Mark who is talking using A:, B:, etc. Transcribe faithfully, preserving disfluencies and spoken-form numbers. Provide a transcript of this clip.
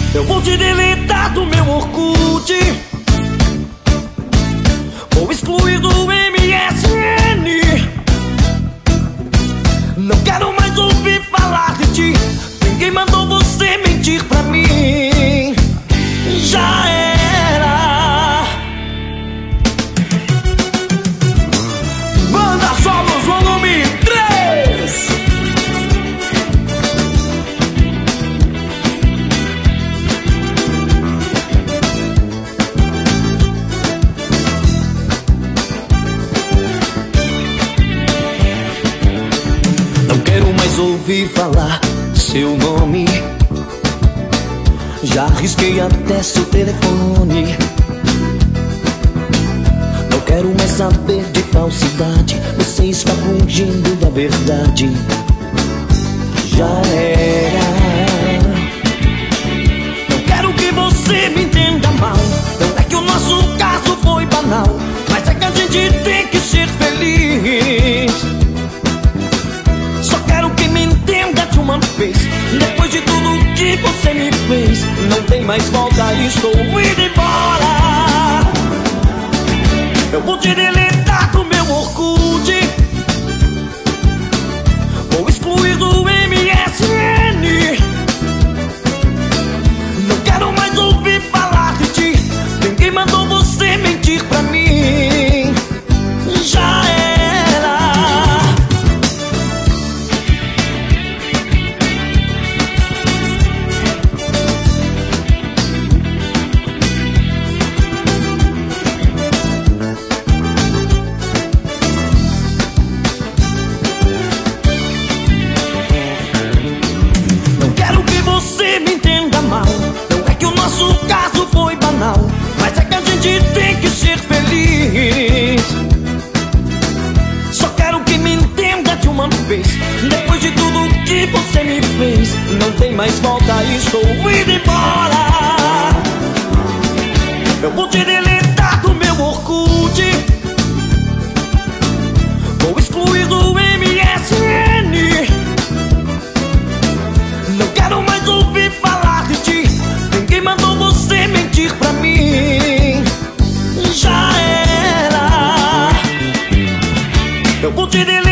A: Eu vou te deletar do meu Orkut, vou excluir do M S N. Não quero mais ouvir falar de ti. Ninguém mandou você mentir pra mim. Já era. Banda Solos volume três. Não quero mais ouvir falar seu nome. Já risquei até seu telefone. Não quero mais saber de falsidade. Você está fugindo da verdade. Já era. Não quero que você me entenda mal. Não é que o nosso caso foi banal, mas é que a gente tem que ser feliz. Só quero que me entenda de uma vez. Depois de tudo que você me fez, não tem mais volta, estou indo embora. Eu vou te deletar do meu Orkut, vou excluir do M S N. Não quero mais ouvir falar de ti. Ninguém mandou você mentir pra mim. Já era. Você me entenda mal. Não é que o nosso caso foi banal, mas é que a gente tem que ser feliz. Só quero que me entenda de uma vez. Depois de tudo que você me fez, não tem mais volta, estou indo embora. Eu vou te deletar do meu Orkut, vou excluir do M S N. Não quero mais ouvir falar de ti. Ninguém mandou você mentir pra mim. Já era. Eu vou te deletar.